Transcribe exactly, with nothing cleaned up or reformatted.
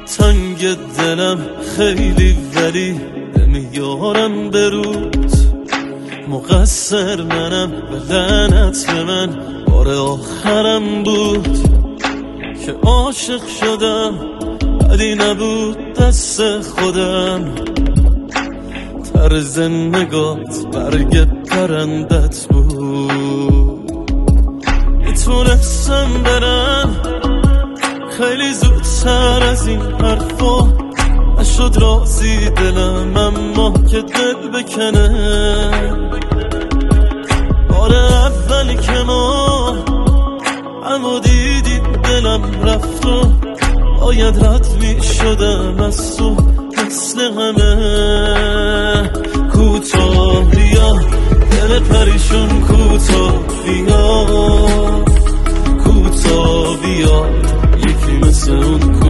تنگ دلم خیلی ولی نمیارم برود، مقصر منم و لعنت به من بار آخرم بود که عاشق شدم، ولی نبود دست خودم. طرز نگات برگ پرندت بود، میتونستم برم خیلی زودتر از این حرفا، نشد راضی دلم اما که دل بکنه. بار اولی که ما اما دیدی دلم رفت و باید رد می شدم از تو مثل همه. کوتاه بیا دل پریشون، کوتاه بیا، کوتاه بیا یکی مثل اون.